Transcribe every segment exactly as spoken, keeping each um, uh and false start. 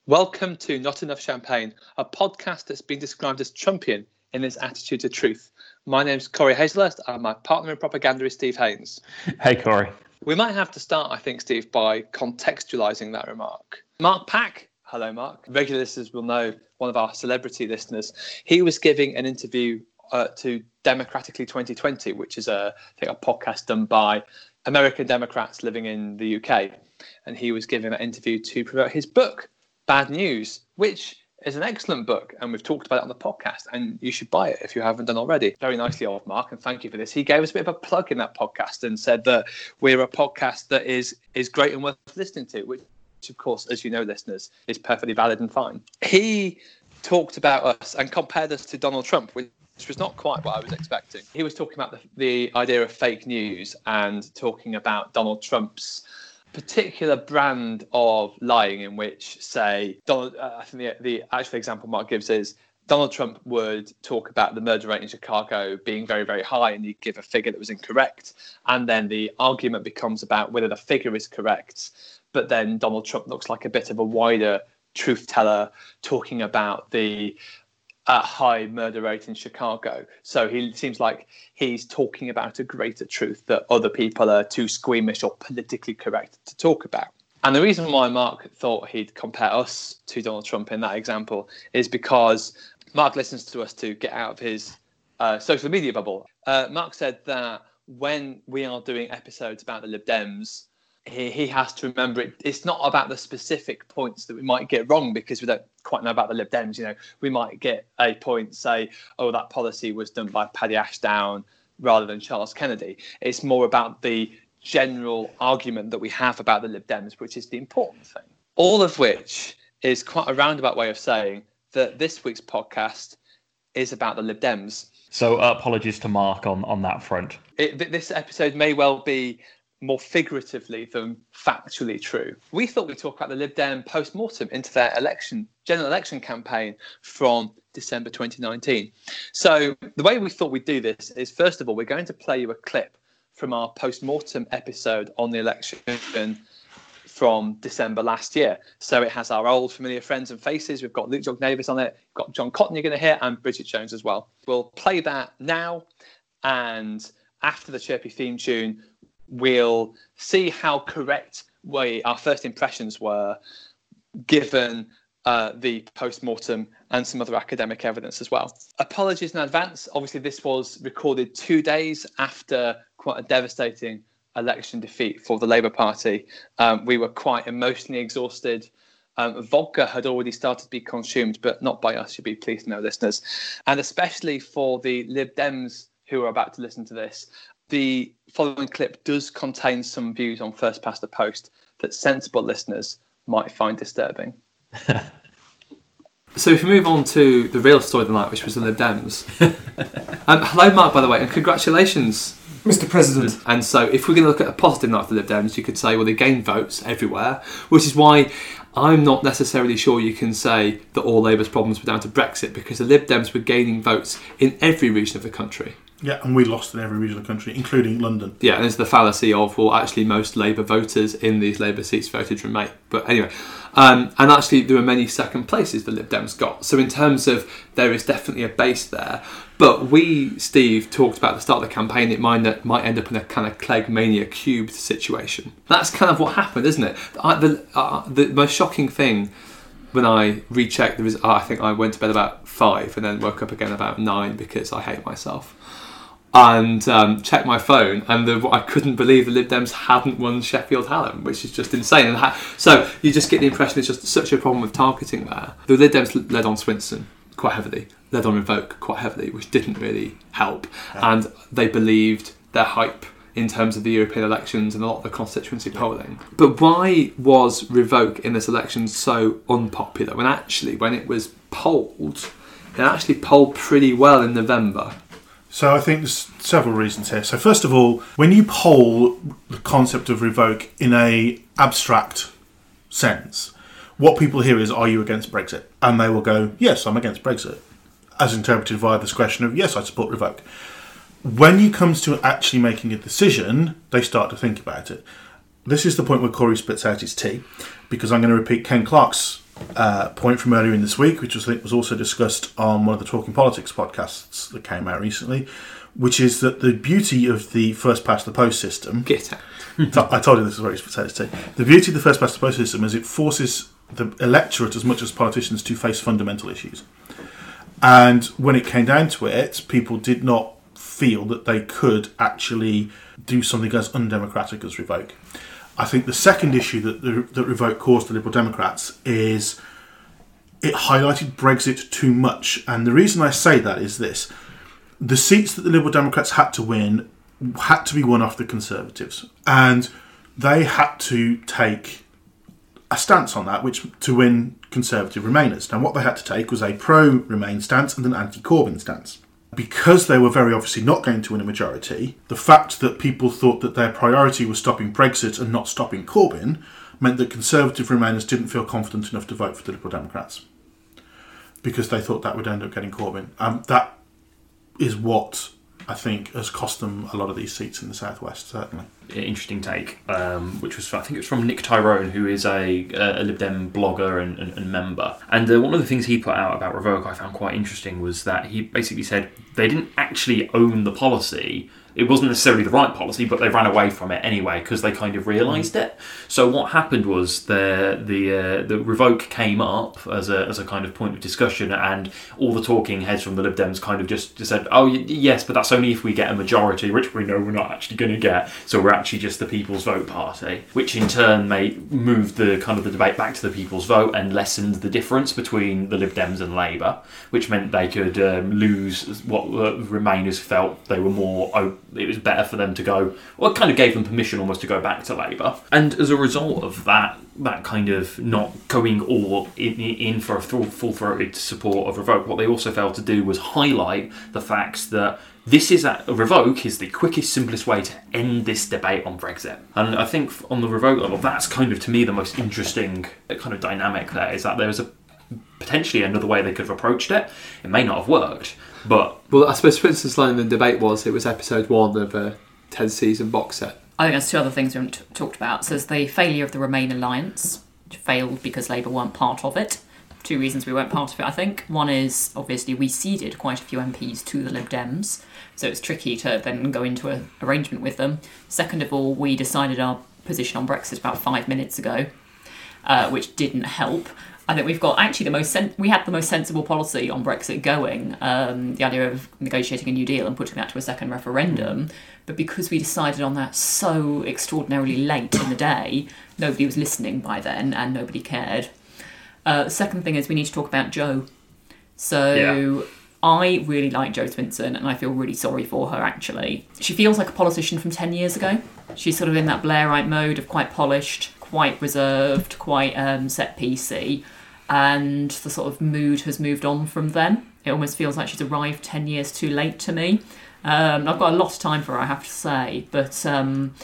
Welcome to Not Enough Champagne, a podcast that's been described as Trumpian in its attitude to truth. My name's Corey Hazelhurst, and my partner in propaganda is Steve Haynes. Hey, Corey. We might have to start, I think, Steve, by contextualising that remark. Mark Pack, hello, Mark. Regular listeners will know, one of our celebrity listeners. He was giving an interview uh, to Democratically twenty twenty, which is a, I think, a podcast done by American Democrats living in the U K. And he was giving that interview to promote his book, Bad News, which is an excellent book, and we've talked about it on the podcast, and you should buy it if you haven't done already. Very nicely of Mark, and thank you for this. He gave us a bit of a plug in that podcast and said that we're a podcast that is is great and worth listening to, which, of course, as you know, listeners, is perfectly valid and fine. He talked about us and compared us to Donald Trump, which was not quite what I was expecting. He was talking about the, the idea of fake news and talking about Donald Trump's particular brand of lying, in which, say, Donald, uh, I think the, the actual example Mark gives is Donald Trump would talk about the murder rate in Chicago being very, very high, and he'd give a figure that was incorrect. And then the argument becomes about whether the figure is correct. But then Donald Trump looks like a bit of a wider truth teller, talking about the a high murder rate in Chicago. So he seems like he's talking about a greater truth that other people are too squeamish or politically correct to talk about. And the reason why Mark thought he'd compare us to Donald Trump in that example is because Mark listens to us to get out of his uh, social media bubble. Uh, Mark said that when we are doing episodes about the Lib Dems, He, he has to remember it. It's not about the specific points that we might get wrong because we don't quite know about the Lib Dems. You know, we might get a point, say, oh, that policy was done by Paddy Ashdown rather than Charles Kennedy. It's more about the general argument that we have about the Lib Dems, which is the important thing. All of which is quite a roundabout way of saying that this week's podcast is about the Lib Dems. So uh, apologies to Mark on, on that front. It, this episode may well be more figuratively than factually true. We thought we'd talk about the Lib Dem post-mortem into their election, general election campaign from December twenty nineteen. So the way we thought we'd do this is, first of all, we're going to play you a clip from our post-mortem episode on the election from December last year. So it has our old familiar friends and faces. We've got Luke Jognavis on it, we've got John Cotton you're going to hear, and Bridget Jones as well. We'll play that now, and after the chirpy theme tune, we'll see how correct we, our first impressions were, given uh, the post-mortem and some other academic evidence as well. Apologies in advance. Obviously, this was recorded two days after quite a devastating election defeat for the Labour Party. Um, we were quite emotionally exhausted. Um, vodka had already started to be consumed, but not by us, you'll be pleased to know, listeners. And especially for the Lib Dems who are about to listen to this, the following clip does contain some views on First Past the Post that sensible listeners might find disturbing. So if we move on to the real story of the night, which was the Lib Dems. um, hello, Mark, by the way, and congratulations, Mister President. And so if we're going to look at a positive night for the Lib Dems, you could say, well, they gained votes everywhere, which is why I'm not necessarily sure you can say that all Labour's problems were down to Brexit, because the Lib Dems were gaining votes in every region of the country. Yeah, and we lost in every region of the country, including London. Yeah, and there's the fallacy of, well, actually most Labour voters in these Labour seats voted Remain. But anyway, um, and actually there were many second places the Lib Dems got. So in terms of, there is definitely a base there. But we, Steve, talked about at the start of the campaign, it might, that might end up in a kind of Cleggmania cubed situation. That's kind of what happened, isn't it? I, the, uh, the most shocking thing when I rechecked, there was, oh, I think I went to bed about five and then woke up again about nine because I hate myself. And um, checked my phone, and the, I couldn't believe the Lib Dems hadn't won Sheffield Hallam, which is just insane. And ha- so you just get the impression it's just such a problem with targeting there. The Lib Dems led on Swinson quite heavily, led on Revoke quite heavily, which didn't really help. Yeah. And they believed their hype in terms of the European elections and a lot of the constituency yeah. polling. But why was Revoke in this election so unpopular when actually, when it was polled, it actually polled pretty well in November? So I think there's several reasons here. So first of all, when you poll the concept of Revoke in a abstract sense, what people hear is, are you against Brexit? And they will go, yes, I'm against Brexit, as interpreted via this question of, yes, I support Revoke. When it comes to actually making a decision, they start to think about it. this is the point where Corey spits out his tea, because I'm going to repeat Ken Clark's uh, point from earlier in this week, which was, I think was also discussed on one of the Talking Politics podcasts that came out recently, which is that the beauty of the first past the post system... Get out. I told you this is where he spits out his tea. The beauty of the first past the post system is it forces the electorate as much as politicians to face fundamental issues. And when it came down to it, people did not feel that they could actually do something as undemocratic as revoke. I think the second issue that the, that revoke caused the Liberal Democrats is it highlighted Brexit too much. And the reason I say that is this. The seats that the Liberal Democrats had to win had to be won off the Conservatives. And they had to take a stance on that, which to win Conservative Remainers. Now, what they had to take was a pro-Remain stance and an anti-Corbyn stance. Because they were very obviously not going to win a majority, the fact that people thought that their priority was stopping Brexit and not stopping Corbyn meant that Conservative Remainers didn't feel confident enough to vote for the Liberal Democrats because they thought that would end up getting Corbyn. Um, that is what I think has cost them a lot of these seats in the southwest, certainly. Interesting take, um, which was, I think it was from Nick Tyrone, who is a, a Lib Dem blogger and, and, and member. And uh, one of the things he put out about Revoke I found quite interesting was that he basically said they didn't actually own the policy. It wasn't necessarily the right policy, but they ran away from it anyway because they kind of realised it. So what happened was the the uh, the revoke came up as a as a kind of point of discussion, and all the talking heads from the Lib Dems kind of just, just said, "Oh y- yes, but that's only if we get a majority, which we know we're not actually going to get. So we're actually just the People's Vote Party," which in turn made moved the kind of the debate back to the People's Vote and lessened the difference between the Lib Dems and Labour, which meant they could um, lose what the Remainers felt they were more open. It was better for them to go, well, it kind of gave them permission almost to go back to Labour. And as a result of that, that kind of not going all in, in for a full, full-throated support of Revoke, what they also failed to do was highlight the fact that this is a, a Revoke is the quickest, simplest way to end this debate on Brexit. And I think on the Revoke level, that's kind of, to me, the most interesting kind of dynamic there, is that there's a potentially another way they could have approached it. It may not have worked, but... Well, I suppose, for instance, line in the debate was it was episode one of a ten-season box set. I think there's two other things we haven't t- talked about. So there's the failure of the Remain alliance, which failed because Labour weren't part of it. Two reasons we weren't part of it, I think. One is, obviously, we ceded quite a few M Ps to the Lib Dems, so it's tricky to then go into an arrangement with them. Second of all, we decided our position on Brexit about five minutes ago, uh, which didn't help. I think we've got actually the most sen- we had the most sensible policy on Brexit going, um, the idea of negotiating a new deal and putting that to a second referendum. But because we decided on that so extraordinarily late in the day, nobody was listening by then and nobody cared. Uh, the second thing is we need to talk about Jo. So yeah. I really like Jo Swinson and I feel really sorry for her, actually. She feels like a politician from ten years ago. She's sort of in that Blairite mode of quite polished, quite reserved, quite um, set-piecey, and the sort of mood has moved on from then. It almost feels like she's arrived ten years too late to me. Um, I've got a lot of time for her, I have to say, but um,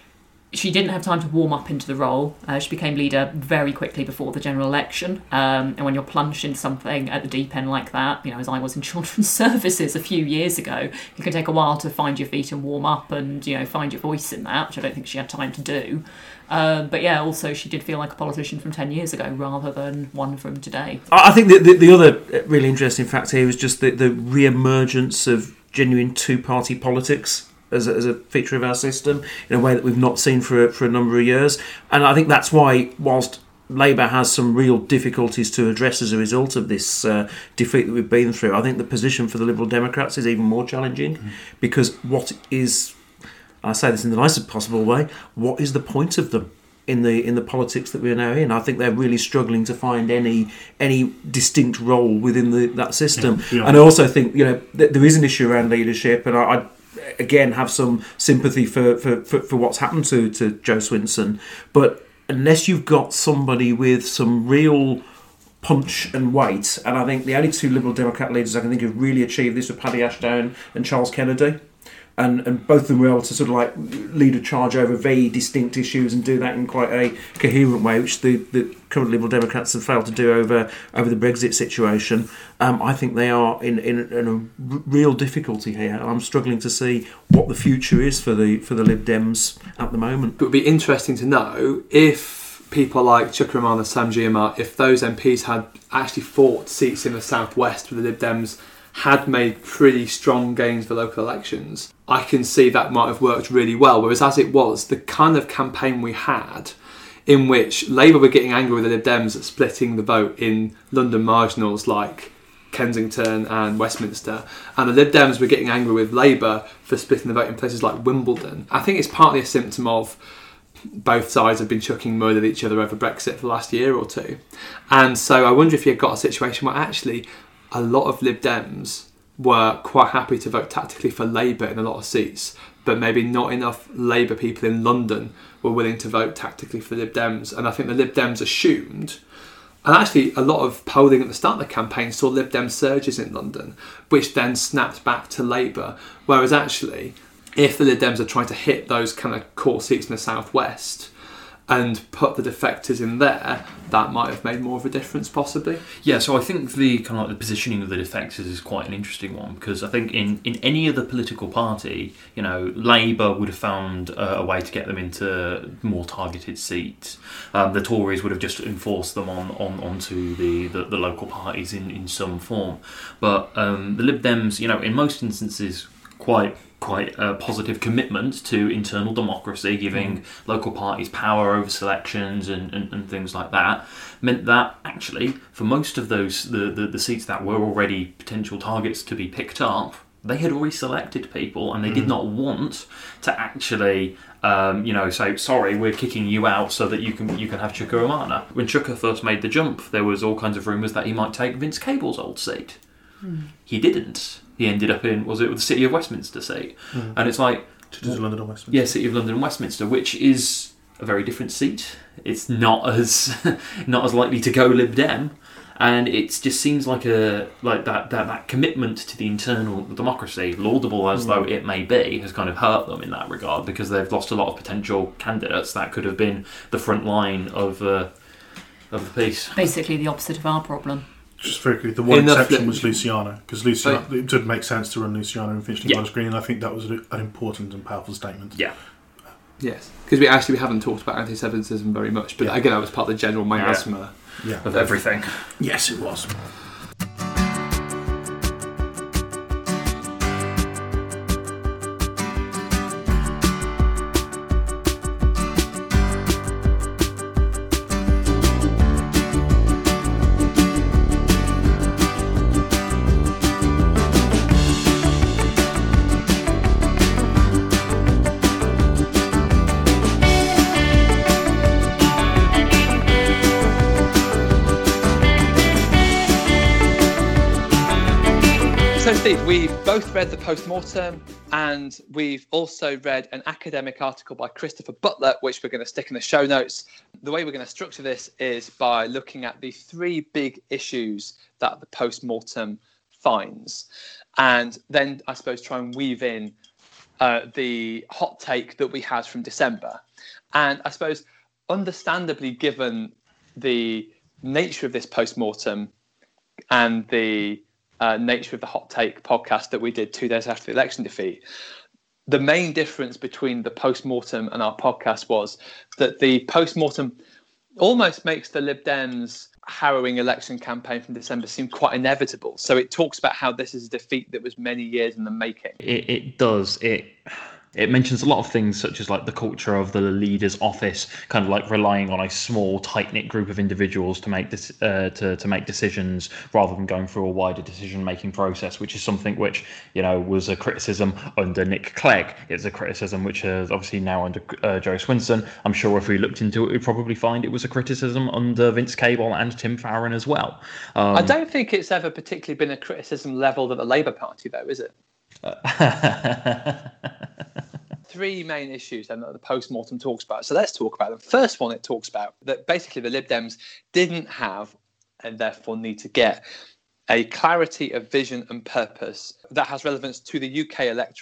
she didn't have time to warm up into the role. Uh, she became leader very quickly before the general election, um, and when you're plunged into something at the deep end like that, you know, as I was in children's services a few years ago, it can take a while to find your feet and warm up and, you know, find your voice in that, which I don't think she had time to do. Uh, but yeah, also she did feel like a politician from ten years ago rather than one from today. I think the, the, the other really interesting fact here is just the, the re-emergence of genuine two-party politics as a, as a feature of our system in a way that we've not seen for, for a number of years. And I think that's why, whilst Labour has some real difficulties to address as a result of this uh, defeat that we've been through, I think the position for the Liberal Democrats is even more challenging, mm. because what is... I say this in the nicest possible way, what is the point of them in the in the politics that we're now in? I think they're really struggling to find any any distinct role within the, that system. Yeah, yeah. And I also think, you know, th- there is an issue around leadership, and I, I again have some sympathy for, for, for, for what's happened to, to Jo Swinson. But unless you've got somebody with some real punch and weight, and I think the only two Liberal Democrat leaders I can think of really achieved this were Paddy Ashdown and Charles Kennedy. and, and both of them were able to sort of like lead a charge over very distinct issues and do that in quite a coherent way, which the, the current Liberal Democrats have failed to do over over the Brexit situation. Um, I think they are in, in, in a r- real difficulty here. I'm struggling to see what the future is for the for the Lib Dems at the moment. It would be interesting to know if people like Chuka Umunna and Sam Gyimah, if those M Ps had actually fought seats in the southwest where the Lib Dems had made pretty strong gains for local elections, I can see that might have worked really well. Whereas as it was, the kind of campaign we had in which Labour were getting angry with the Lib Dems at splitting the vote in London marginals like Kensington and Westminster, and the Lib Dems were getting angry with Labour for splitting the vote in places like Wimbledon. I think it's partly a symptom of both sides have been chucking mud at each other over Brexit for the last year or two. And so I wonder if you got a situation where actually a lot of Lib Dems were quite happy to vote tactically for Labour in a lot of seats, but maybe not enough Labour people in London were willing to vote tactically for Lib Dems. And I think the Lib Dems assumed, and actually a lot of polling at the start of the campaign saw Lib Dem surges in London, which then snapped back to Labour. Whereas actually, if the Lib Dems are trying to hit those kind of core seats in the southwest and put the defectors in there, that might have made more of a difference, possibly. Yeah, so I think the kind of like the positioning of the defectors is quite an interesting one, because I think in, in any other political party, you know, Labour would have found uh, a way to get them into more targeted seats. Um, the Tories would have just enforced them on, on onto the, the, the local parties in, in some form. But um, the Lib Dems, you know, in most instances, quite quite a positive commitment to internal democracy, giving mm. local parties power over selections and, and, and things like that, meant that actually for most of those the, the, the seats that were already potential targets to be picked up, they had already selected people, and they mm. did not want to actually um, you know, say, sorry, we're kicking you out so that you can you can have Chuka Umunna. When Chuka first made the jump, there was all kinds of rumours that he might take Vince Cable's old seat. Mm. He didn't. He ended up in, was it the City of Westminster seat? Mm. And it's like... City of London and Westminster. Yeah, City of London and Westminster, which is a very different seat. It's not as not as likely to go Lib Dem. And it just seems like a like that, that, that commitment to the internal democracy, laudable as mm. though it may be, has kind of hurt them in that regard, because they've lost a lot of potential candidates that could have been the front line of, uh, of the piece. Basically the opposite of our problem. Just very quickly, the one Enough exception that- was Luciano, because Luciano, Oh. it did make sense to run Luciano and Finchley Yeah. Wallace Green, and I think that was an important and powerful statement. Yeah. Yes, because we actually we haven't talked about anti-Semitism very much, but Yeah. again, that was part of the general miasma. Yeah. Of everything. Yes, it was. So, Steve, we've both read the post-mortem, and we've also read an academic article by Christopher Butler, which we're going to stick in the show notes. The way we're going to structure this is by looking at the three big issues that the post-mortem finds, and then, I suppose, try and weave in uh, the hot take that we had from December. And I suppose, understandably, given the nature of this post-mortem and the Uh, nature of the Hot Take podcast that we did two days after the election defeat, the main difference between the post-mortem and our podcast was that the post-mortem almost makes the Lib Dems' harrowing election campaign from December seem quite inevitable. So it talks about how this is a defeat that was many years in the making. It, it does. It it mentions a lot of things, such as like the culture of the leader's office, kind of like relying on a small, tight-knit group of individuals to make this uh, to to make decisions rather than going through a wider decision-making process, which is something which, you know, was a criticism under Nick Clegg. It's a criticism which is obviously now under uh, Joe Swinson. I'm sure if we looked into it, we'd probably find it was a criticism under Vince Cable and Tim Farron as well. Um, I don't think it's ever particularly been a criticism levelled at the Labour Party, though, is it? Three main issues then that the post-mortem talks about. So let's talk about them. First one, it talks about that basically the Lib Dems didn't have, and therefore need to get, a clarity of vision and purpose that has relevance to the U K electorate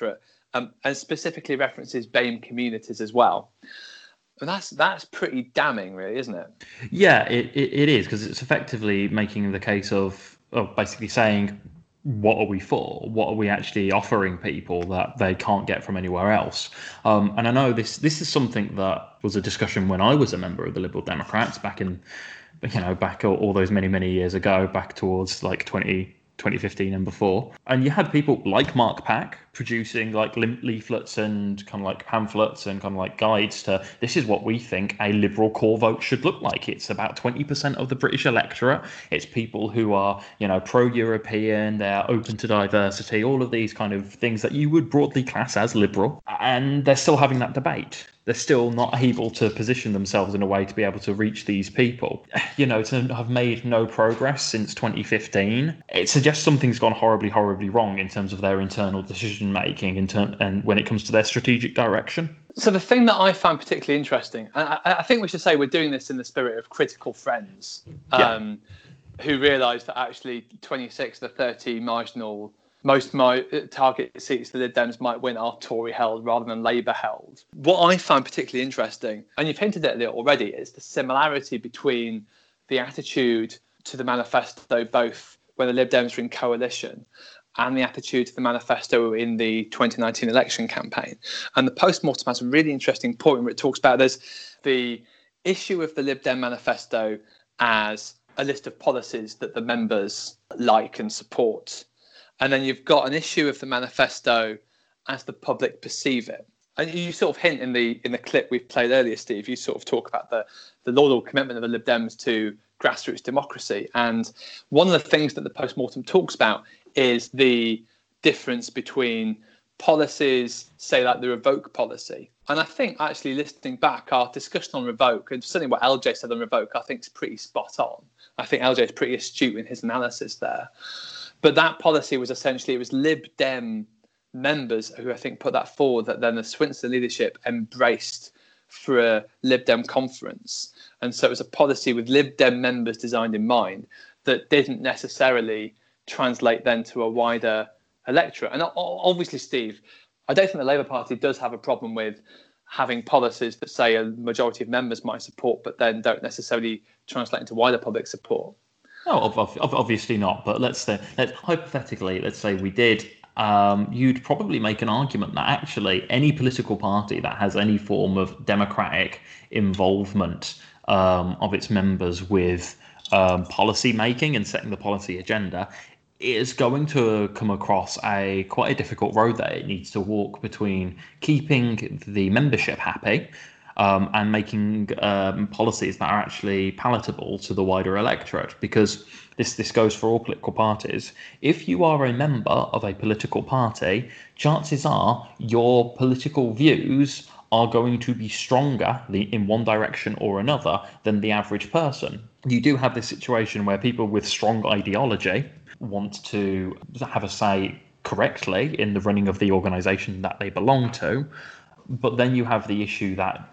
um, and specifically references BAME communities as well. And that's that's pretty damning, really, isn't it? Yeah, it, it, it is, because it's effectively making the case of, of basically saying, what are we for? What are we actually offering people that they can't get from anywhere else? Um, and I know this this is something that was a discussion when I was a member of the Liberal Democrats back in, you know, back all, all those many, many years ago, back towards like twenty fifteen and before. And you had people like Mark Pack producing like leaflets and kind of like pamphlets and kind of like guides to, this is what we think a Liberal core vote should look like. It's about twenty percent of the British electorate. It's people who are, you know, pro-European, they're open to diversity, all of these kind of things that you would broadly class as liberal. And they're still having that debate. They're still not able to position themselves in a way to be able to reach these people. You know, to have made no progress since twenty fifteen, it suggests something's gone horribly, horribly wrong in terms of their internal decision making in term, and when it comes to their strategic direction. So the thing that I find particularly interesting, and I, I think we should say we're doing this in the spirit of critical friends, um, yeah. who realise that actually twenty-six of the thirty marginal most my target seats the Lib Dems might win are Tory held rather than Labour held. What I find particularly interesting, and you've hinted at it already, is the similarity between the attitude to the manifesto both when the Lib Dems were in coalition and the attitude to the manifesto in the twenty nineteen election campaign. And the post-mortem has a really interesting point where it talks about there's the issue of the Lib Dem manifesto as a list of policies that the members like and support. And then you've got an issue of the manifesto as the public perceive it. And you sort of hint in the in the clip we've played earlier, Steve, you sort of talk about the, the laudable commitment of the Lib Dems to grassroots democracy. And one of the things that the post-mortem talks about is the difference between policies, say like the revoke policy. And I think actually listening back, our discussion on revoke, and certainly what L J said on revoke, I think is pretty spot on. I think L J is pretty astute in his analysis there. But that policy was essentially, it was Lib Dem members who I think put that forward that then the Swinson leadership embraced for a Lib Dem conference. And so it was a policy with Lib Dem members designed in mind that didn't necessarily translate then to a wider electorate. And obviously, Steve, I don't think the Labour Party does have a problem with having policies that say a majority of members might support, but then don't necessarily translate into wider public support. No, obviously not. But let's say, let's, hypothetically, let's say we did. Um, you'd probably make an argument that actually any political party that has any form of democratic involvement um, of its members with um, policy making and setting the policy agenda is going to come across a quite a difficult road that it needs to walk between keeping the membership happy um, and making um, policies that are actually palatable to the wider electorate. Because this this goes for all political parties. If you are a member of a political party, chances are your political views are going to be stronger in one direction or another than the average person. You do have this situation where people with strong ideology want to have a say correctly in the running of the organisation that they belong to, but then you have the issue that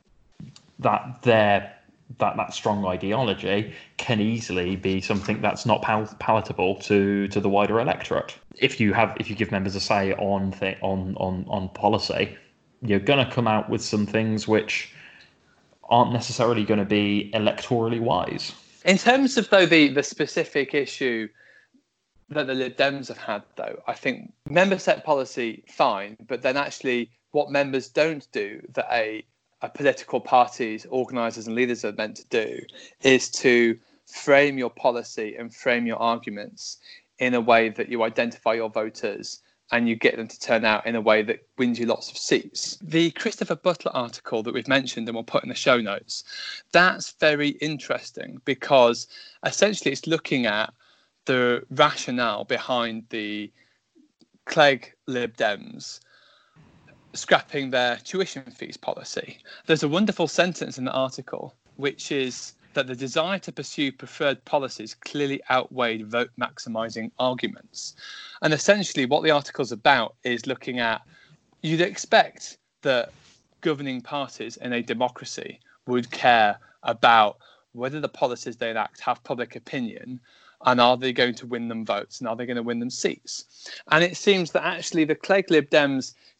that their that that strong ideology can easily be something that's not pal- palatable to to the wider electorate. If you have if you give members a say on th- on on on policy, you're going to come out with some things which aren't necessarily going to be electorally wise. In terms of though the the specific issue that the Lib Dems have had, though, I think member set policy fine, but then actually what members don't do that a a political party's organisers and leaders are meant to do is to frame your policy and frame your arguments in a way that you identify your voters and you get them to turn out in a way that wins you lots of seats. The Christopher Butler article that we've mentioned and we'll put in the show notes, that's very interesting because essentially it's looking at the rationale behind the Clegg Lib Dems scrapping their tuition fees policy. There's a wonderful sentence in the article, which is that the desire to pursue preferred policies clearly outweighed vote maximising arguments. And essentially what the article's about is looking at, you'd expect that governing parties in a democracy would care about whether the policies they enact have public opinion and are they going to win them votes and are they going to win them seats. And it seems that actually the Clegg Lib Dems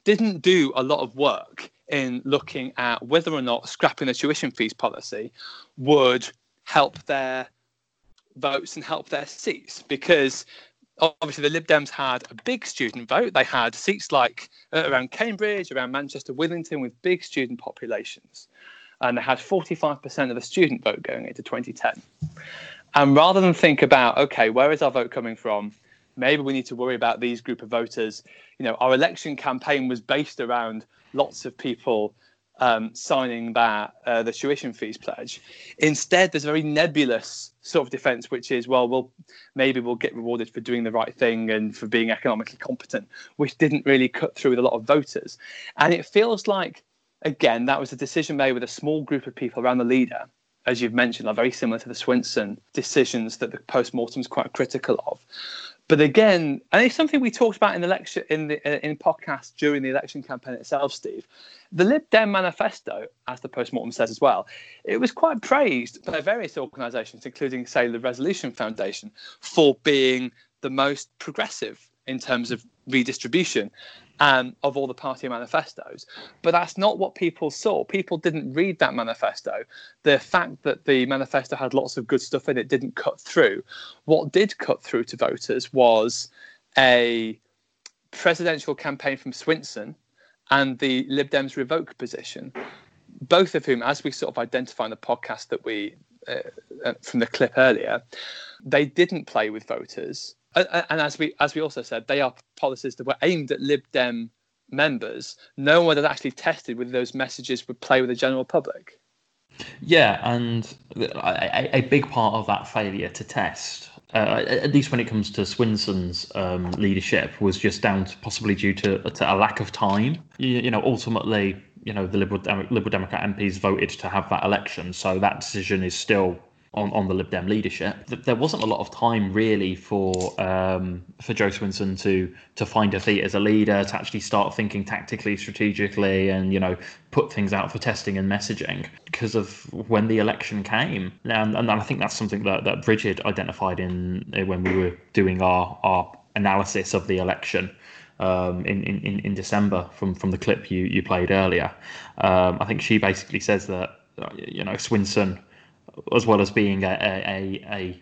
didn't do a lot of work in looking at whether or not scrapping the tuition fees policy would help their votes and help their seats, because obviously the Lib Dems had a big student vote. They had seats like uh, around Cambridge, around Manchester, Withington, with big student populations. And they had forty-five percent of the student vote going into twenty ten. And rather than think about, okay, where is our vote coming from? Maybe we need to worry about these group of voters. You know, our election campaign was based around lots of people um, signing that uh, the tuition fees pledge. Instead, there's a very nebulous sort of defence, which is, well, we'll maybe we'll get rewarded for doing the right thing and for being economically competent, which didn't really cut through with a lot of voters. And it feels like, again, that was a decision made with a small group of people around the leader, as you've mentioned, are very similar to the Swinson decisions that the post-mortem is quite critical of. But again, and it's something we talked about in the lecture in the in podcast during the election campaign itself, Steve. The Lib Dem manifesto, as the post-mortem says as well, it was quite praised by various organisations, including, say, the Resolution Foundation, for being the most progressive in terms of redistribution um, of all the party manifestos. But that's not what people saw. People didn't read that manifesto. The fact that the manifesto had lots of good stuff in it didn't cut through. What did cut through to voters was a presidential campaign from Swinson and the Lib Dems revoke position, both of whom, as we sort of identify in the podcast that we, uh, uh, from the clip earlier, they didn't play with voters. Uh, and as we as we also said, they are policies that were aimed at Lib Dem members. No one had actually tested whether those messages would play with the general public. Yeah, and a, a big part of that failure to test, uh, at least when it comes to Swinson's um, leadership, was just down to possibly due to, to a lack of time. You, you know, ultimately, you know, the Liberal Dem- Liberal Democrat M Ps voted to have that election, so that decision is still on, on the Lib Dem leadership. There wasn't a lot of time really for um, for Jo Swinson to to find her feet as a leader, to actually start thinking tactically, strategically, and, you know, put things out for testing and messaging because of when the election came. And, and I think that's something that, that Bridget identified in when we were doing our, our analysis of the election um, in, in, in December from, from the clip you, you played earlier. Um, I think she basically says that, you know, Swinson, as well as being a a, a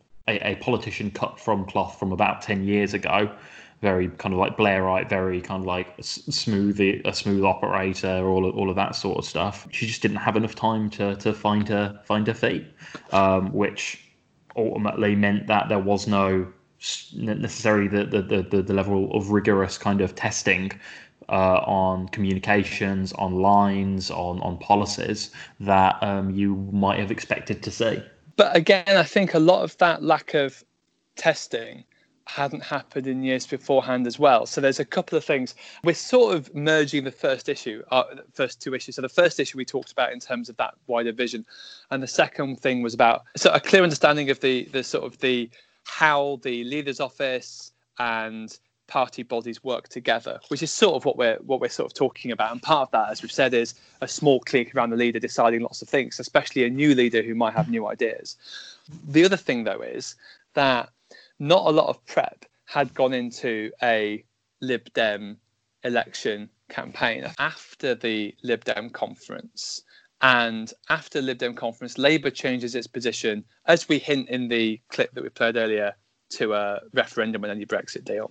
a a politician cut from cloth from about ten years ago, very kind of like Blairite, very kind of like smooth, a smooth operator, all of, all of that sort of stuff. She just didn't have enough time to to find her find her feet, um, which ultimately meant that there was no necessarily the the the, the level of rigorous kind of testing Uh, on communications, on lines, on, on policies that um, you might have expected to see. But again, I think a lot of that lack of testing hadn't happened in years beforehand as well. So there's a couple of things. We're sort of merging the first issue, uh, first two issues. So the first issue we talked about in terms of that wider vision, and the second thing was about so a clear understanding of the the sort of the how the leader's office and party bodies work together, which is sort of what we're what we're sort of talking about. And part of that, as we've said, is a small clique around the leader deciding lots of things, especially a new leader who might have new ideas. The other thing, though, is that not a lot of prep had gone into a Lib Dem election campaign. After the Lib Dem conference and after Lib Dem conference, Labour changes its position, as we hint in the clip that we played earlier, to a referendum on any Brexit deal.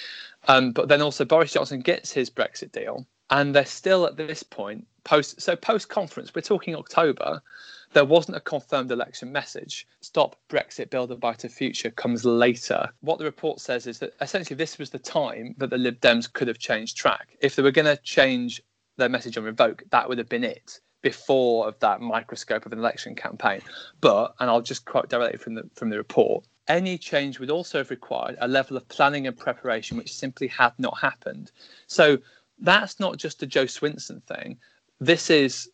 Um, but then also Boris Johnson gets his Brexit deal, and they're still at this point post. So post conference, we're talking October. There wasn't a confirmed election message. Stop Brexit, build a better future comes later. What the report says is that essentially this was the time that the Lib Dems could have changed track. If they were going to change their message on revoke, that would have been it before of that microscope of an election campaign. But, and I'll just quote directly from the from the report, any change would also have required a level of planning and preparation which simply had not happened. So that's not just a Jo Swinson thing. This is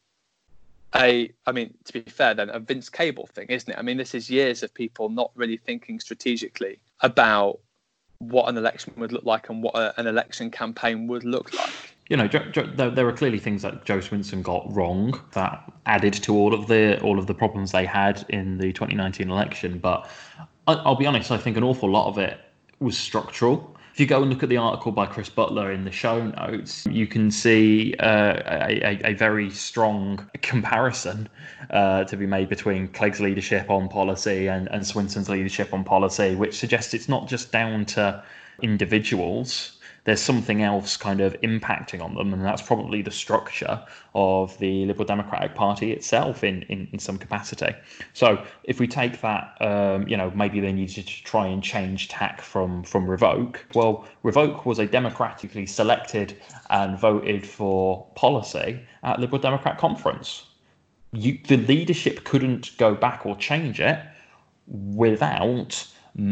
a, I mean, to be fair then, a Vince Cable thing, isn't it? I mean, this is years of people not really thinking strategically about what an election would look like and what a, an election campaign would look like. You know, jo, jo, there, there are clearly things that Jo Swinson got wrong that added to all of the all of the problems they had in the twenty nineteen election. But I, I'll be honest, I think an awful lot of it was structural. If you go and look at the article by Chris Butler in the show notes, you can see uh, a, a, a very strong comparison uh, to be made between Clegg's leadership on policy and, and Swinson's leadership on policy, which suggests it's not just down to individuals. There's something else kind of impacting on them, and that's probably the structure of the Liberal Democratic Party itself in, in, in some capacity. So if we take that, um, you know, maybe they needed to try and change tack from, from Revoke. Well, Revoke was a democratically selected and voted for policy at Liberal Democrat conference. You, the leadership couldn't go back or change it without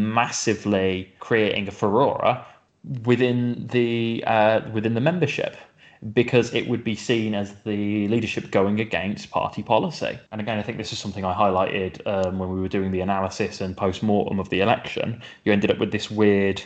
massively creating a furore within the uh, within the membership, because it would be seen as the leadership going against party policy. And again, I think this is something I highlighted um, when we were doing the analysis and post-mortem of the election. You ended up with this weird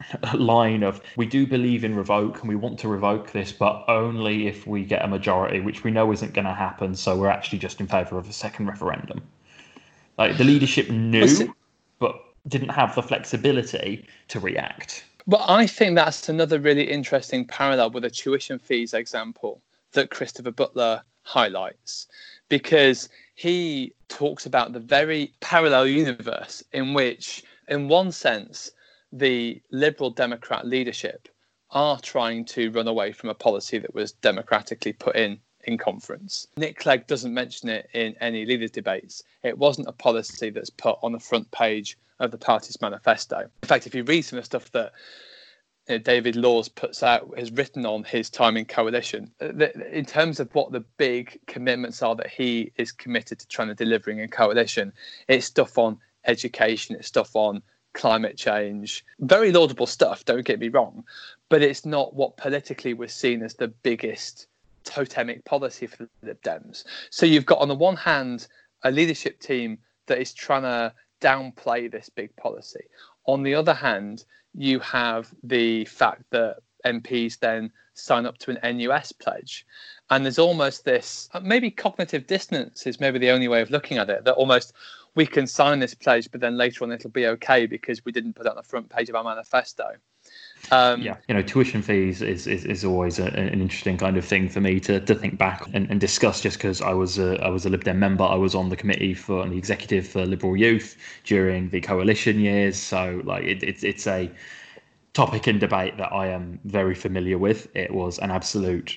line of, we do believe in revoke and we want to revoke this, but only if we get a majority, which we know isn't going to happen, so we're actually just in favour of a second referendum. Like, the leadership knew, but didn't have the flexibility to react. Well, I think that's another really interesting parallel with the tuition fees example that Christopher Butler highlights, because he talks about the very parallel universe in which, in one sense, the Liberal Democrat leadership are trying to run away from a policy that was democratically put in in conference. Nick Clegg doesn't mention it in any leaders' debates. It wasn't a policy that's put on the front page of the party's manifesto. In fact, if you read some of the stuff that, you know, David Laws puts out, has written on his time in coalition, in terms of what the big commitments are that he is committed to trying to delivering in coalition, it's stuff on education, it's stuff on climate change, very laudable stuff, don't get me wrong, but it's not what politically was seen as the biggest totemic policy for the Lib Dems. So you've got, on the one hand, a leadership team that is trying to downplay this big policy. On the other hand, you have the fact that M Ps then sign up to an N U S pledge. And there's almost this, maybe cognitive dissonance is maybe the only way of looking at it, that almost we can sign this pledge, but then later on it'll be okay because we didn't put it on the front page of our manifesto. Um, yeah, you know, tuition fees is is, is always a, an interesting kind of thing for me to, to think back and, and discuss. Just because I was a, I was a Lib Dem member, I was on the committee for on the executive for Liberal Youth during the coalition years. So like it, it's it's a topic and debate that I am very familiar with. It was an absolute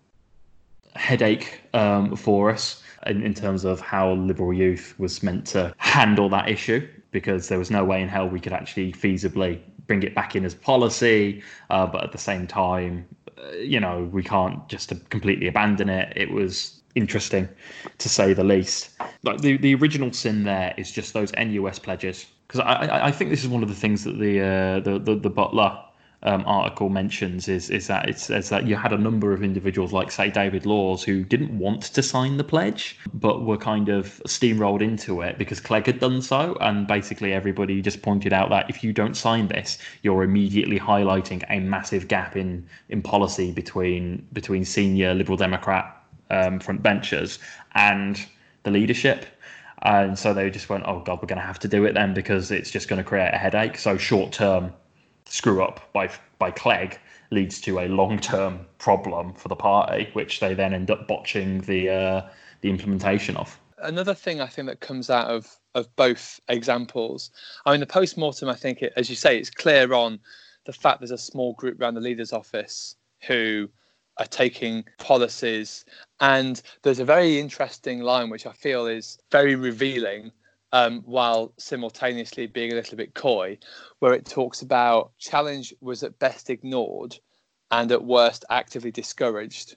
headache um, for us in, in terms of how Liberal Youth was meant to handle that issue, because there was no way in hell we could actually feasibly bring it back in as policy, uh, but at the same time, uh, you know, we can't just completely abandon it. It was interesting, to say the least. Like the, the original sin there is just those N U S pledges, because I, I I think this is one of the things that the uh, the, the the Butler um, article mentions is is that it's is that you had a number of individuals like, say, David Laws, who didn't want to sign the pledge but were kind of steamrolled into it because Clegg had done so, and basically everybody just pointed out that if you don't sign this, you're immediately highlighting a massive gap in in policy between between senior Liberal Democrat um, frontbenchers and the leadership. And so they just went, oh god, we're going to have to do it then, because it's just going to create a headache. So short term screw up by by Clegg leads to a long-term problem for the party, which they then end up botching the uh, the implementation of. Another thing I think that comes out of, of both examples, I mean, the post-mortem, I think, it, as you say, it's clear on the fact there's a small group around the leader's office who are taking policies. And there's a very interesting line, which I feel is very revealing, Um, while simultaneously being a little bit coy, where it talks about challenge was at best ignored and at worst actively discouraged.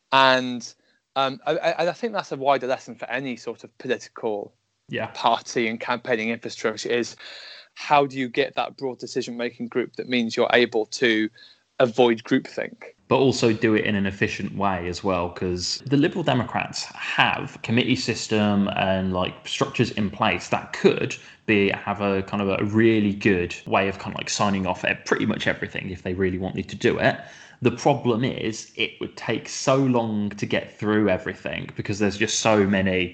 And um, I, I think that's a wider lesson for any sort of political yeah. party and campaigning infrastructure, is how do you get that broad decision-making group that means you're able to avoid groupthink? But also do it in an efficient way as well, because the Liberal Democrats have a committee system and like structures in place that could be have a kind of a really good way of kind of like signing off at pretty much everything if they really wanted to do it. The problem is it would take so long to get through everything because there's just so many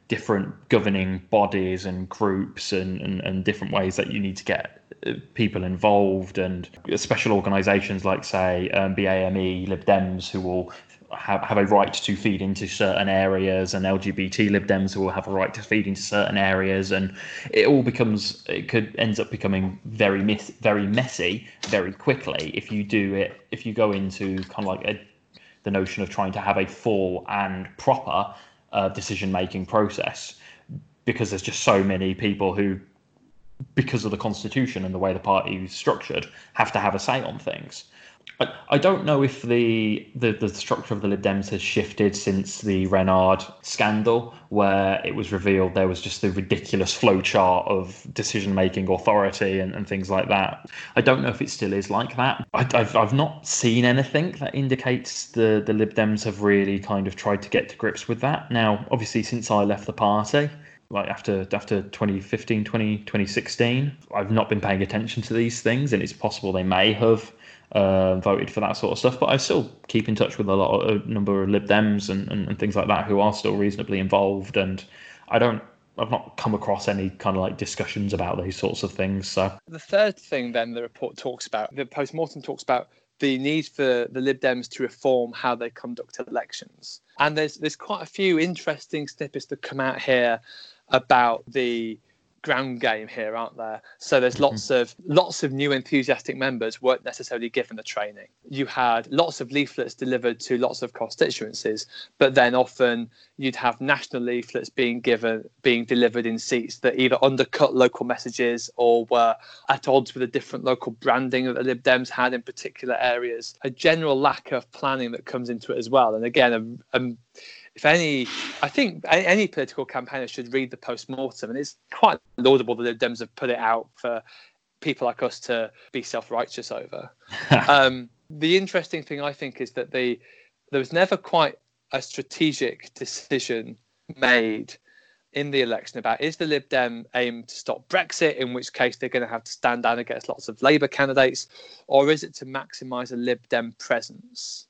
different governing bodies and groups and, and, and different ways that you need to get people involved, and special organisations like, say, um, B A M E, Lib Dems, who will have, have a right to feed into certain areas, and L G B T Lib Dems who will have a right to feed into certain areas, and it all becomes, it could ends up becoming very miss, very messy very quickly if you do it, if you go into kind of like a, the notion of trying to have a full and proper uh, decision-making process, because there's just so many people who, because of the constitution and the way the party is structured, have to have a say on things. I, I don't know if the, the the structure of the Lib Dems has shifted since the Renard scandal, where it was revealed there was just the ridiculous flowchart of decision-making authority and, and things like that. I don't know if it still is like that. I, I've I've not seen anything that indicates the, the Lib Dems have really kind of tried to get to grips with that. Now, obviously, since I left the party, like after after twenty fifteen, twenty, twenty sixteen, I've not been paying attention to these things, and it's possible they may have uh, voted for that sort of stuff. But I still keep in touch with a lot of, a number of Lib Dems and, and, and things like that who are still reasonably involved, and I don't. I've not come across any kind of like discussions about these sorts of things. So the third thing then the report talks about, the post-mortem talks about the need for the Lib Dems to reform how they conduct elections. And there's there's quite a few interesting snippets that come out here about the ground game here, aren't there? So there's lots of lots of new enthusiastic members weren't necessarily given the training. You had lots of leaflets delivered to lots of constituencies, but then often you'd have national leaflets being given being delivered in seats that either undercut local messages or were at odds with the different local branding that the Lib Dems had in particular areas. A general lack of planning that comes into it as well. And again, a, a If any, I think any political campaigner should read the post-mortem, and it's quite laudable that the Dems have put it out for people like us to be self-righteous over. um, the interesting thing, I think, is that the there was never quite a strategic decision made in the election about, is the Lib Dem aim to stop Brexit, in which case they're going to have to stand down against lots of Labour candidates, or is it to maximise a Lib Dem presence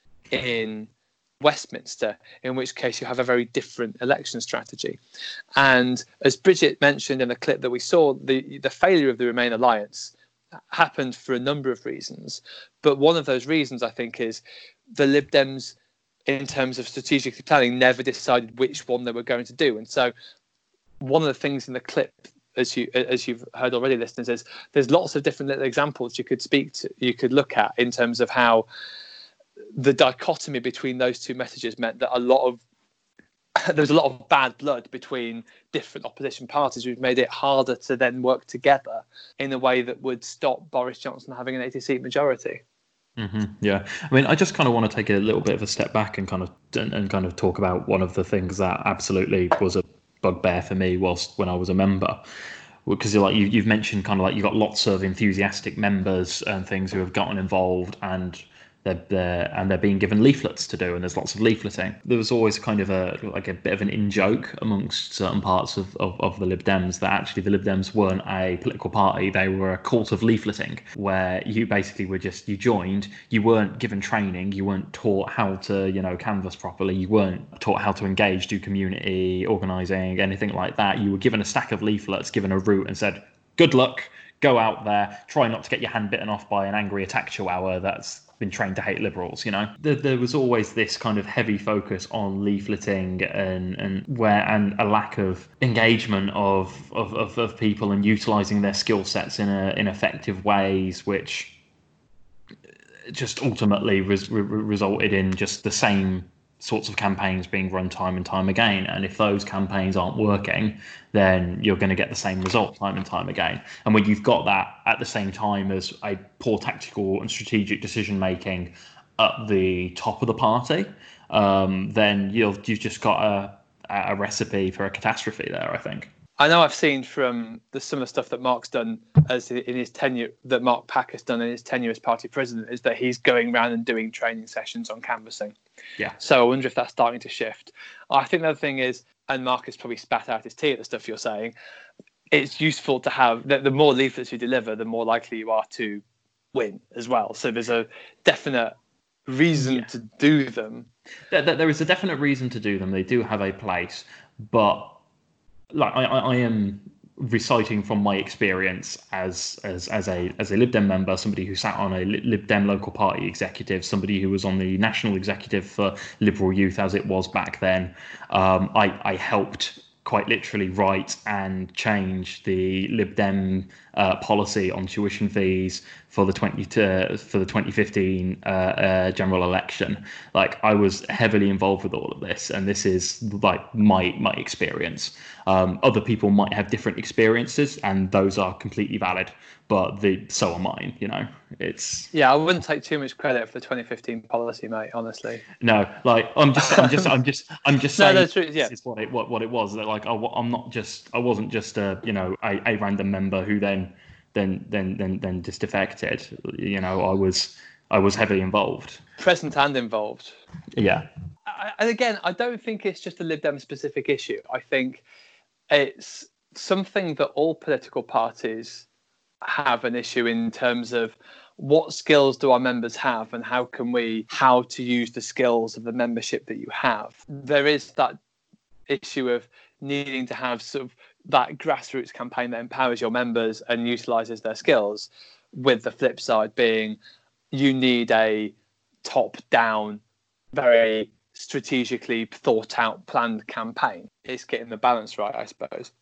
in Westminster, in which case you have a very different election strategy. And as Bridget mentioned in the clip that we saw, the the failure of the Remain alliance happened for a number of reasons, but one of those reasons, I think, is the Lib Dems, in terms of strategically planning, never decided which one they were going to do. And so one of the things in the clip, as you as you've heard already, listeners, is there's lots of different little examples you could speak to, you could look at in terms of how the dichotomy between those two messages meant that a lot of there was a lot of bad blood between different opposition parties, which made it harder to then work together in a way that would stop Boris Johnson having an eighty-seat majority. Mm-hmm. Yeah, I mean, I just kind of want to take a little bit of a step back and kind of and, and kind of talk about one of the things that absolutely was a bugbear for me whilst when I was a member. Because like you, you've mentioned, kind of like you've got lots of enthusiastic members and things who have gotten involved, and They're, they're and they're being given leaflets to do, and there's lots of leafleting. There was always kind of a like a bit of an in-joke amongst certain parts of, of, of the Lib Dems that actually the Lib Dems weren't a political party, they were a cult of leafleting, where you basically were just, you joined, you weren't given training, you weren't taught how to, you know, canvass properly, you weren't taught how to engage, do community organising, anything like that. You were given a stack of leaflets, given a route, and said, good luck, go out there, try not to get your hand bitten off by an angry attack chihuahua that's been trained to hate liberals. You know, there, there was always this kind of heavy focus on leafleting and and where and a lack of engagement of of, of, of people and utilising their skill sets in a in effective ways, which just ultimately res, re, resulted in just the same sorts of campaigns being run time and time again. And if those campaigns aren't working, then you're going to get the same result time and time again. And when you've got that at the same time as a poor tactical and strategic decision making at the top of the party, um, then you've you've just got a a recipe for a catastrophe there, I think. I know I've seen from the, some of the stuff that Mark's done as in his tenure, that Mark Pack has done in his tenure as party president, is that he's going around and doing training sessions on canvassing. Yeah. So I wonder if that's starting to shift. I think the other thing is, and Mark has probably spat out his tea at the stuff you're saying, it's useful to have, the, the more leaflets you deliver, the more likely you are to win as well. So there's a definite reason yeah. to do them. There, there is a definite reason to do them. They do have a place, but like I, I, I am reciting from my experience as as as a as a Lib Dem member, somebody who sat on a Lib Dem local party executive, somebody who was on the national executive for Liberal Youth as it was back then. Um, I I helped quite literally write and change the Lib Dem uh, policy on tuition fees for the twenty to, for the twenty fifteen uh, uh, general election. Like, I was heavily involved with all of this, and this is like my my experience. Um, other people might have different experiences, and those are completely valid. But the so are mine. You know, it's yeah. I wouldn't take too much credit for the twenty fifteen policy, mate. Honestly, no. Like, I'm just, I'm just, I'm just, I'm just saying. No, that's true. Yeah, this is what it what, what it was. That like, I, I'm not just, I wasn't just a you know a, a random member who then then then then then just defected. You know, I was I was heavily involved, present and involved. Yeah. I, and again, I don't think it's just a Lib Dem specific issue. I think it's something that all political parties have an issue in terms of what skills do our members have, and how can we how to use the skills of the membership that you have. There is that issue of needing to have sort of that grassroots campaign that empowers your members and utilizes their skills, with the flip side being you need a top down, very strategically thought out, planned campaign. It's getting the balance right, I suppose.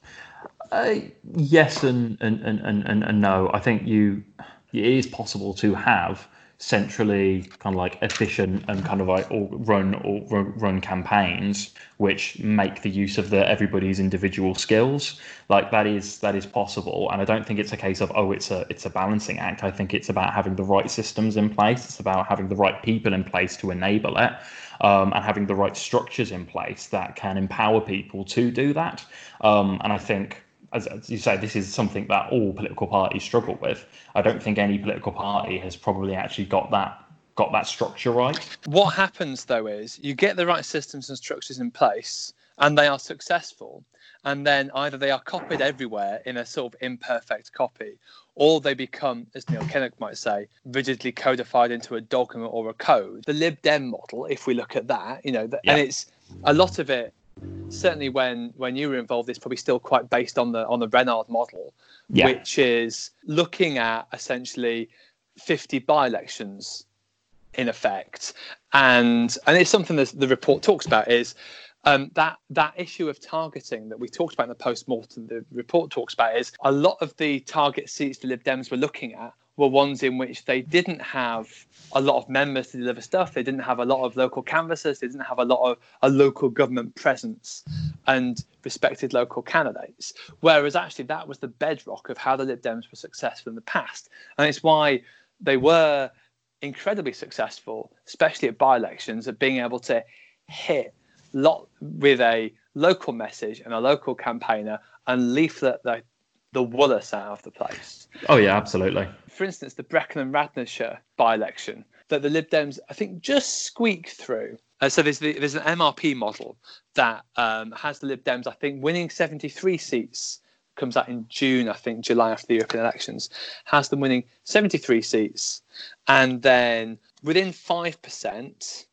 Uh, yes and, and, and, and, and no. I think you it is possible to have centrally kind of like efficient and kind of like all run or run, run campaigns which make the use of the everybody's individual skills. Like that is that is possible, and I don't think it's a case of oh it's a it's a balancing act. I think it's about having the right systems in place. It's about having the right people in place to enable it. Um, and having the right structures in place that can empower people to do that. Um, and I think, as, as you say, this is something that all political parties struggle with. I don't think any political party has probably actually got that got that structure right. What happens, though, is you get the right systems and structures in place, and they are successful, and then either they are copied everywhere in a sort of imperfect copy, or they become, as Neil Kinnock might say, rigidly codified into a dogma or a code. The Lib Dem model, if we look at that, you know, the, yeah. and it's a lot of it. Certainly, when when you were involved, it's probably still quite based on the on the Renard model, yeah. which is looking at essentially fifty by-elections in effect, and and it's something that the report talks about is. Um, that that issue of targeting that we talked about in the post-mortem, the report talks about, is a lot of the target seats the Lib Dems were looking at were ones in which they didn't have a lot of members to deliver stuff. They didn't have a lot of local canvassers. They didn't have a lot of a local government presence and respected local candidates. Whereas actually that was the bedrock of how the Lib Dems were successful in the past. And it's why they were incredibly successful, especially at by-elections, at being able to hit lot with a local message and a local campaigner and leaflet the the Wallace out of the place. Oh yeah, absolutely. For instance, the Brecon and Radnorshire by-election that the Lib Dems I think just squeaked through. Uh, so there's the, there's an M R P model that um, has the Lib Dems I think winning seventy-three seats. Comes out in June, I think, July after the European elections. Has them winning seventy-three seats, and then within five percent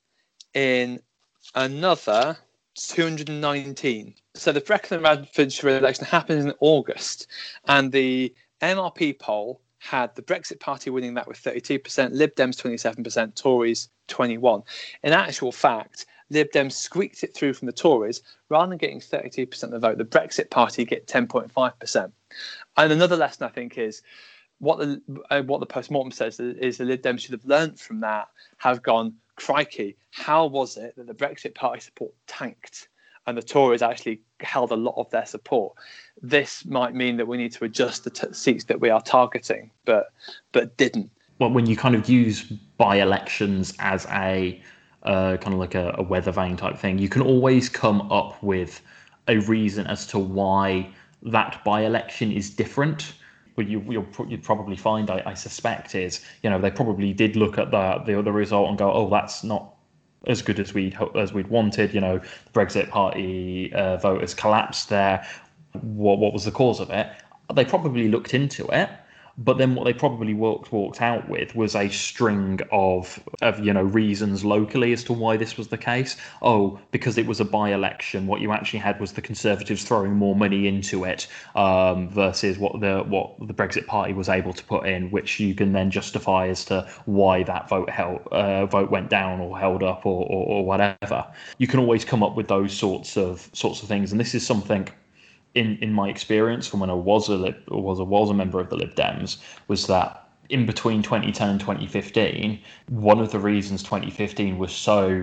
in another two hundred nineteen. So the Brecon and Radnorshire election happens in August, and the M R P poll had the Brexit Party winning that with thirty-two percent, Lib Dems twenty-seven percent, Tories twenty-one. In actual fact, Lib Dems squeaked it through from the Tories. Rather than getting thirty-two percent of the vote, the Brexit Party get ten point five percent. And another lesson, I think, is what the uh, what the post-mortem says is the Lib Dems should have learned from that, have gone, crikey, how was it that the Brexit Party support tanked and the Tories actually held a lot of their support? This might mean that we need to adjust the t- seats that we are targeting, but but didn't. Well, when you kind of use by-elections as a uh, kind of like a, a weather vane type thing, you can always come up with a reason as to why that by-election is different. What you, you'll, you'd probably find, I, I suspect, is, you know, they probably did look at the the other result and go, oh, that's not as good as we'd as we'd wanted. You know, the Brexit Party uh, vote has collapsed there. What what was the cause of it? They probably looked into it, But then what they probably walked walked out with was a string of, of you know reasons locally as to why this was the case. Oh, because it was a by-election, what you actually had was the Conservatives throwing more money into it um, versus what the what the Brexit Party was able to put in, which you can then justify as to why that vote held uh, vote went down or held up or, or, or whatever. You can always come up with those sorts of sorts of things, and this is something. In, in my experience from when I was a Lib, was a was a member of the Lib Dems, was that in between twenty ten and twenty fifteen, one of the reasons twenty fifteen was so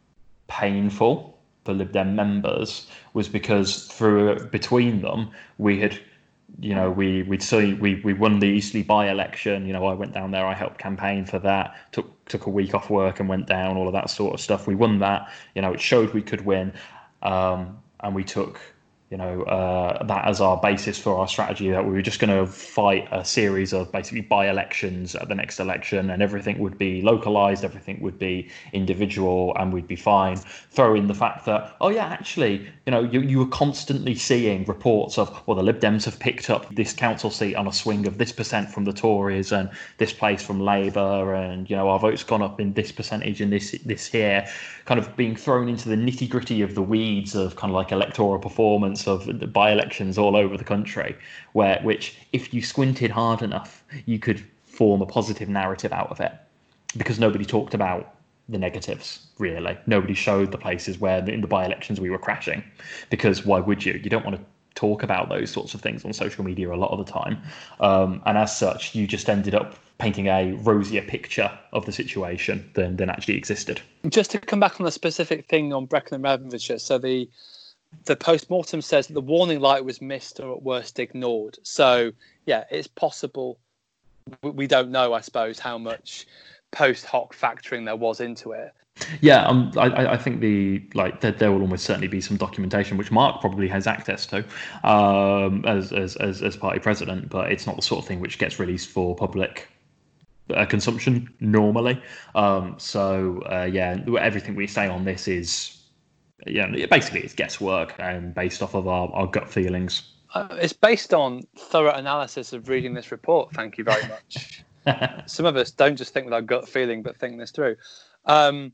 painful for Lib Dem members was because through between them we had, you know, we we'd see we we won the Eastleigh by-election. You know, I went down there, I helped campaign for that, took took a week off work and went down, all of that sort of stuff. We won that. You know, it showed we could win, um, and we took. You know, uh, that as our basis for our strategy, that we were just going to fight a series of basically by-elections at the next election, and everything would be localised, everything would be individual, and we'd be fine. Throw in the fact that, oh yeah, actually, you know, you, you were constantly seeing reports of, well, the Lib Dems have picked up this council seat on a swing of this percent from the Tories and this place from Labour, and, you know, our vote's gone up in this percentage in this this here, kind of being thrown into the nitty-gritty of the weeds of kind of like electoral performance of by-elections all over the country, where which if you squinted hard enough you could form a positive narrative out of it, because nobody talked about the negatives, really. Nobody showed the places where in the by-elections we were crashing, because why would you? You don't want to talk about those sorts of things on social media a lot of the time, um, and as such you just ended up painting a rosier picture of the situation than, than actually existed. Just to come back on the specific thing on Brecon and Redfordshire, so the the post-mortem says that the warning light was missed or at worst ignored. So, yeah, it's possible. We don't know, I suppose, how much post-hoc factoring there was into it. Yeah, um, I, I think the like there, there will almost certainly be some documentation, which Mark probably has access to um, as, as as as party president, but it's not the sort of thing which gets released for public uh, consumption normally. Um, so uh, yeah, everything we say on this is. Yeah, basically it's guesswork and based off of our, our gut feelings. Uh, it's based on thorough analysis of reading this report. Thank you very much. Some of us don't just think with our gut feeling, but think this through. Um,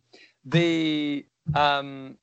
the um,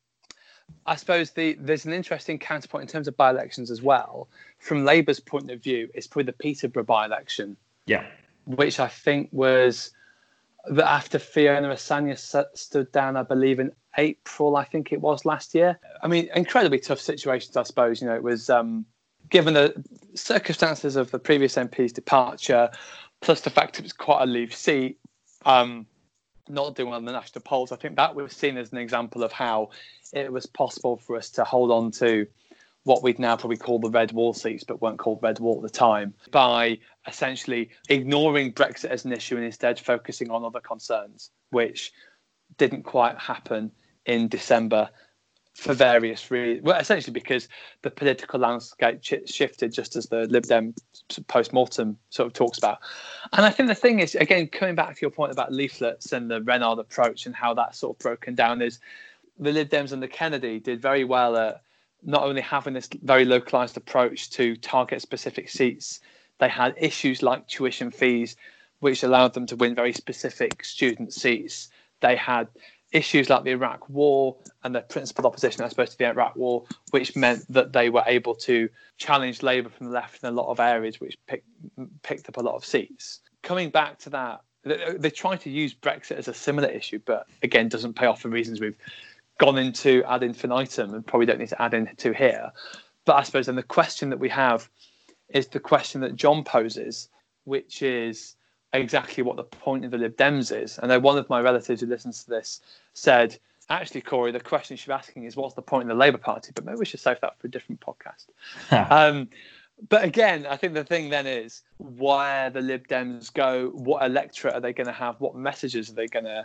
I suppose the there's an interesting counterpoint in terms of by-elections as well. From Labour's point of view, it's probably the Peterborough by-election. Yeah, which I think was that after Fiona Asanya stood down, I believe in April, I think it was last year. I mean, incredibly tough situations, I suppose. You know, it was um, given the circumstances of the previous M P's departure, plus the fact it was quite a leave seat, um, not doing well in the national polls. I think that was seen as an example of how it was possible for us to hold on to what we'd now probably call the red wall seats, but weren't called red wall at the time, by essentially ignoring Brexit as an issue and instead focusing on other concerns, which didn't quite happen in December for various reasons. Well, essentially because the political landscape ch- shifted just as the Lib Dem post-mortem sort of talks about. And I think the thing is, again, coming back to your point about leaflets and the Renard approach and how that's sort of broken down, is the Lib Dems under Kennedy did very well at not only having this very localised approach to target specific seats, they had issues like tuition fees, which allowed them to win very specific student seats. They had issues like the Iraq War and the principal opposition, I suppose, to the Iraq War, which meant that they were able to challenge Labour from the left in a lot of areas, which pick, picked up a lot of seats. Coming back to that, they, they try to use Brexit as a similar issue, but again, doesn't pay off for reasons we've gone into ad infinitum and probably don't need to add into here. But I suppose then the question that we have is the question that John poses, which is exactly what the point of the Lib Dems is. And then one of my relatives who listens to this said, actually, Corey, the question you're asking is what's the point of the Labour Party? But maybe we should save that for a different podcast. um, but again, I think the thing then is where the Lib Dems go, what electorate are they going to have, what messages are they going to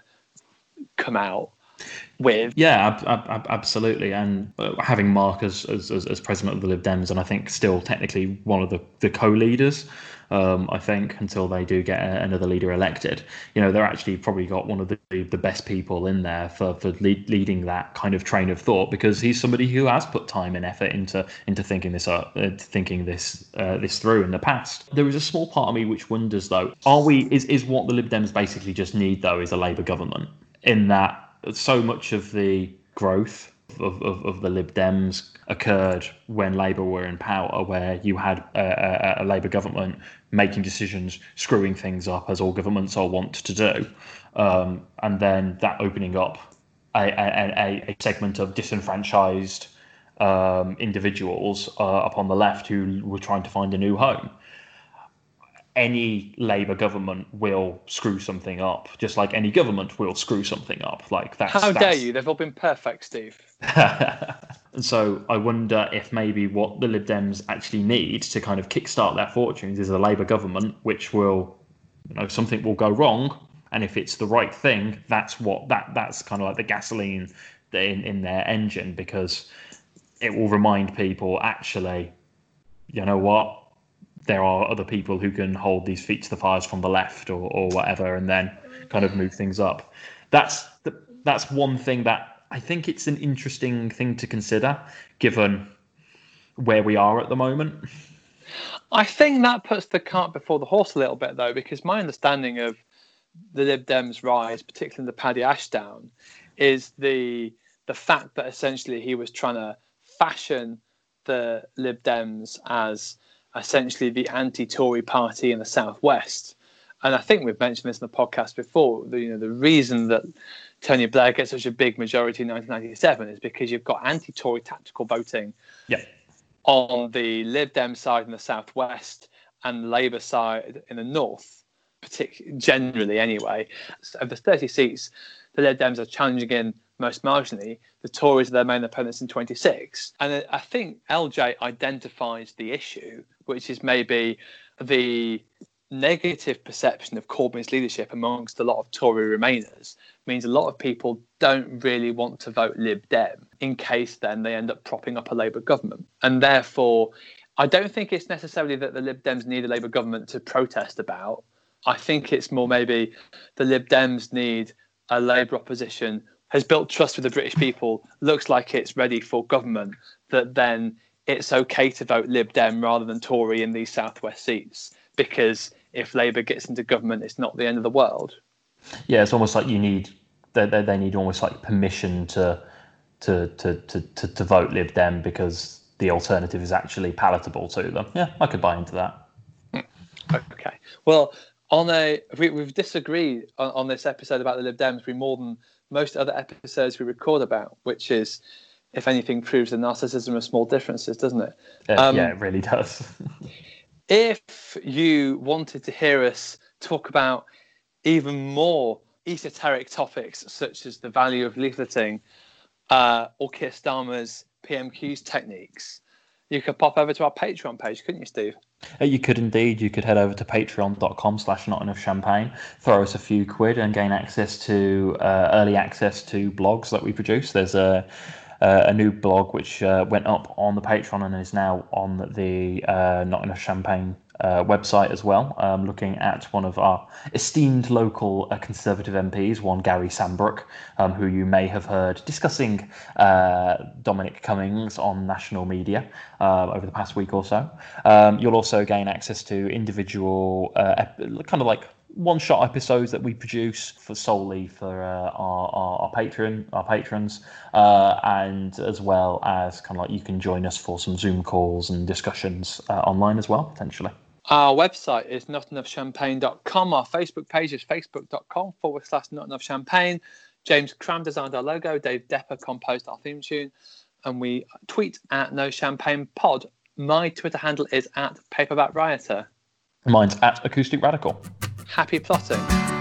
come out with? Yeah, ab- ab- absolutely. And uh, having Mark as, as as president of the Lib Dems, and I think still technically one of the, the co-leaders Um, I think until they do get a, another leader elected, you know, they're actually probably got one of the the best people in there for for lead, leading that kind of train of thought, because he's somebody who has put time and effort into into thinking this up, uh, thinking this uh, this through in the past. There is a small part of me which wonders though, are we is is what the Lib Dems basically just need though is a Labour government, in that so much of the growth Of, of, of the Lib Dems occurred when Labour were in power, where you had a, a, a Labour government making decisions, screwing things up, as all governments are wont to do, um, and then that opening up a, a, a segment of disenfranchised um, individuals uh, upon the left who were trying to find a new home. Any Labour government will screw something up, just like any government will screw something up. Like that's how that's... dare you? They've all been perfect, Steve. And so I wonder if maybe what the Lib Dems actually need to kind of kickstart their fortunes is a Labour government, which will, you know, something will go wrong, and if it's the right thing, that's what that that's kind of like the gasoline in in their engine, because it will remind people, actually, you know what, there are other people who can hold these feet to the fires from the left or, or whatever, and then kind of move things up. That's the, that's one thing that I think it's an interesting thing to consider, given where we are at the moment. I think that puts the cart before the horse a little bit, though, because my understanding of the Lib Dems' rise, particularly the Paddy Ashdown, is the the fact that essentially he was trying to fashion the Lib Dems as essentially the anti-Tory party in the southwest. And I think we've mentioned this in the podcast before. The, you know, the reason that Tony Blair gets such a big majority in nineteen ninety-seven is because you've got anti-Tory tactical voting yeah. on the Lib Dem side in the southwest and the Labour side in the north, particularly generally anyway. So of the thirty seats the Lib Dems are challenging in most marginally, the Tories are their main opponents in twenty-six. And I think L J identifies the issue, which is maybe the negative perception of Corbyn's leadership amongst a lot of Tory Remainers means a lot of people don't really want to vote Lib Dem in case then they end up propping up a Labour government. And therefore, I don't think it's necessarily that the Lib Dems need a Labour government to protest about. I think it's more maybe the Lib Dems need a Labour opposition, has built trust with the British people, looks like it's ready for government, that then it's okay to vote Lib Dem rather than Tory in these southwest seats, because if Labour gets into government, it's not the end of the world. Yeah, it's almost like you need they they, they need almost like permission to to, to to to to vote Lib Dem, because the alternative is actually palatable to them. Yeah, I could buy into that. Okay. Well, on a we, we've disagreed on, on this episode about the Lib Dems more than most other episodes we record about, which is, if anything, proves the narcissism of small differences, doesn't it? Uh, um, yeah, it really does. If you wanted to hear us talk about even more esoteric topics, such as the value of leafleting uh, or Keir Starmer's P M Qs techniques, you could pop over to our Patreon page, couldn't you, Steve? Uh, you could indeed. You could head over to patreon.com slash not enough champagne, throw us a few quid and gain access to uh, early access to blogs that we produce. There's a Uh, a new blog which uh, went up on the Patreon and is now on the uh, Not Enough Champagne uh, website as well, um, looking at one of our esteemed local uh, Conservative M Ps, one Gary Sambrook, um, who you may have heard discussing uh, Dominic Cummings on national media uh, over the past week or so. Um, you'll also gain access to individual uh, ep- kind of like one-shot episodes that we produce for solely for uh, our, our our patron our patrons, uh, and as well as kind of like you can join us for some Zoom calls and discussions uh, online as well, potentially. Our website is not enough champagne dot com. Our Facebook page is facebook.com forward slash not enough champagne. James Cram designed our logo. Dave Depper composed our theme tune, and we tweet at No Champagne Pod. My Twitter handle is at Paperback Rioter. Mine's at Acoustic Radical. Happy plotting.